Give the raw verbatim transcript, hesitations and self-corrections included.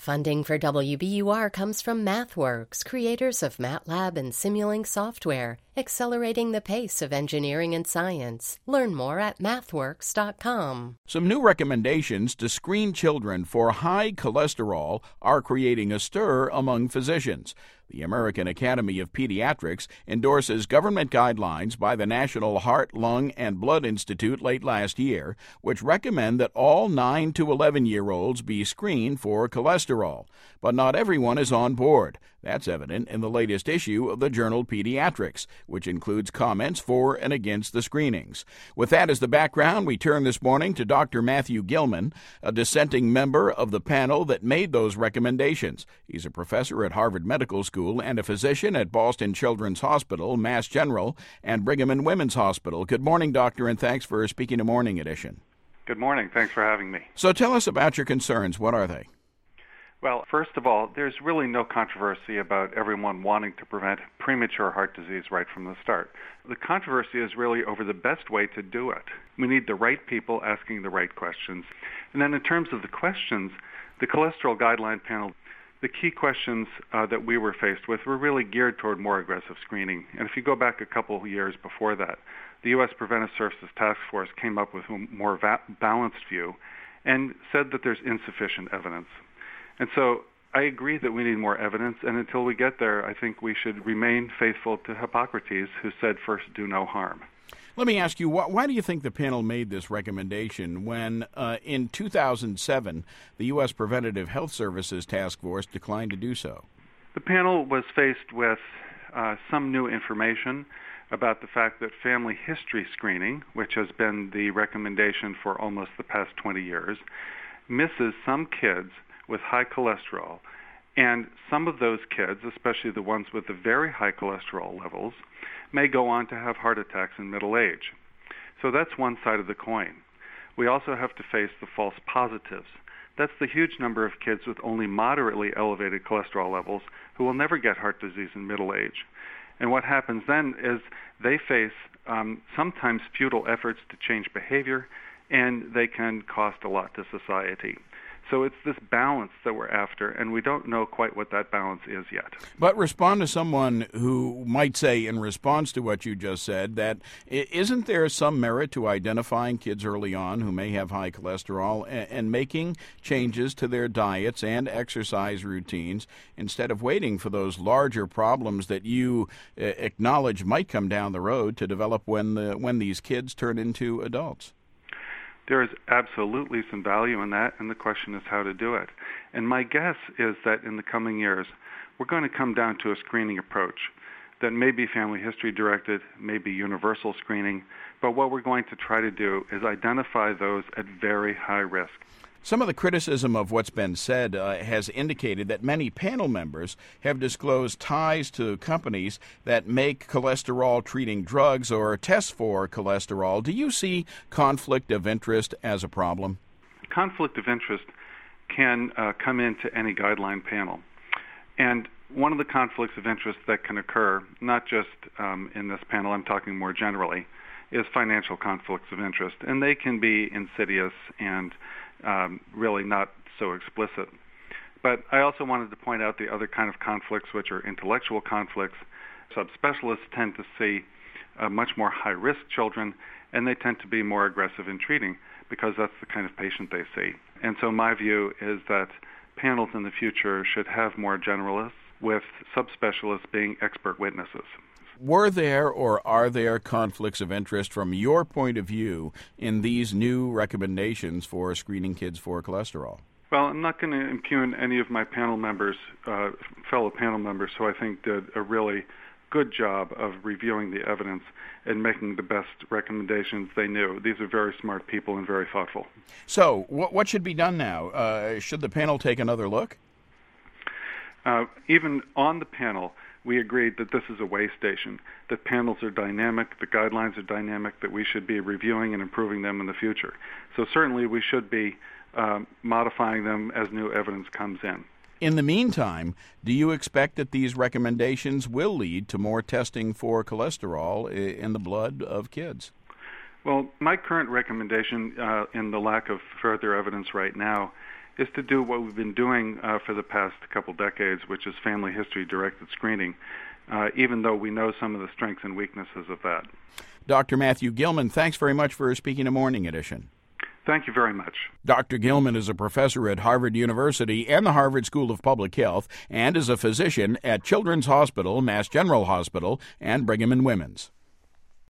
Funding for W B U R comes from MathWorks, creators of MATLAB and Simulink software, accelerating the pace of engineering and science. Learn more at mathworks dot com. Some new recommendations to screen children for high cholesterol are creating a stir among physicians. The American Academy of Pediatrics endorses government guidelines by the National Heart, Lung, and Blood Institute late last year, which recommend that all nine to eleven-year-olds be screened for cholesterol. But not everyone is on board. That's evident in the latest issue of the journal Pediatrics, which includes comments for and against the screenings. With that as the background, we turn this morning to Doctor Matthew Gilman, a dissenting member of the panel that made those recommendations. He's a professor at Harvard Medical School and a physician at Boston Children's Hospital, Mass General, and Brigham and Women's Hospital. Good morning, Doctor, and thanks for speaking to Morning Edition. Good morning. Thanks for having me. So tell us about your concerns. What are they? Well, first of all, there's really no controversy about everyone wanting to prevent premature heart disease right from the start. The controversy is really over the best way to do it. We need the right people asking the right questions. And then in terms of the questions, the cholesterol guideline panel, the key questions uh, that we were faced with were really geared toward more aggressive screening. And if you go back a couple of years before that, the U S Preventive Services Task Force came up with a more va- balanced view and said that there's insufficient evidence. And so I agree that we need more evidence, and until we get there, I think we should remain faithful to Hippocrates, who said, first, do no harm. Let me ask you, why, why do you think the panel made this recommendation when, uh, in two thousand seven, the U S Preventative Health Services Task Force declined to do so? The panel was faced with uh, some new information about the fact that family history screening, which has been the recommendation for almost the past twenty years, misses some kids with high cholesterol, and some of those kids, especially the ones with the very high cholesterol levels, may go on to have heart attacks in middle age. So that's one side of the coin. We also have to face the false positives. That's the huge number of kids with only moderately elevated cholesterol levels who will never get heart disease in middle age. And what happens then is they face um, sometimes futile efforts to change behavior, and they can cost a lot to society. So it's this balance that we're after, and we don't know quite what that balance is yet. But respond to someone who might say, in response to what you just said, that isn't there some merit to identifying kids early on who may have high cholesterol and, and making changes to their diets and exercise routines instead of waiting for those larger problems that you uh, acknowledge might come down the road to develop when the, when these kids turn into adults? There is absolutely some value in that, and the question is how to do it. And my guess is that in the coming years, we're going to come down to a screening approach that may be family history directed, may be universal screening, but what we're going to try to do is identify those at very high risk. Some of the criticism of what's been said uh, has indicated that many panel members have disclosed ties to companies that make cholesterol-treating drugs or test for cholesterol. Do you see conflict of interest as a problem? Conflict of interest can uh, come into any guideline panel. And one of the conflicts of interest that can occur, not just um, in this panel, I'm talking more generally, is financial conflicts of interest. And they can be insidious and Um, really not so explicit. But I also wanted to point out the other kind of conflicts, which are intellectual conflicts. Subspecialists tend to see uh, much more high-risk children, and they tend to be more aggressive in treating because that's the kind of patient they see. And so my view is that panels in the future should have more generalists, with subspecialists being expert witnesses. Were there or are there conflicts of interest from your point of view in these new recommendations for screening kids for cholesterol? Well, I'm not going to impugn any of my panel members, uh, fellow panel members, who I think did a really good job of reviewing the evidence and making the best recommendations they knew. These are very smart people and very thoughtful. So what, what should be done now? Uh, should the panel take another look? Uh, even on the panel, we agreed that this is a way station, that panels are dynamic, the guidelines are dynamic, that we should be reviewing and improving them in the future. So certainly we should be um, modifying them as new evidence comes in. In the meantime, do you expect that these recommendations will lead to more testing for cholesterol in the blood of kids? Well, my current recommendation uh, in the lack of further evidence right now is to do what we've been doing uh, for the past couple decades, which is family history-directed screening, uh, even though we know some of the strengths and weaknesses of that. Doctor Matthew Gilman, thanks very much for speaking to Morning Edition. Thank you very much. Doctor Gilman is a professor at Harvard University and the Harvard School of Public Health and is a physician at Children's Hospital, Mass General Hospital, and Brigham and Women's.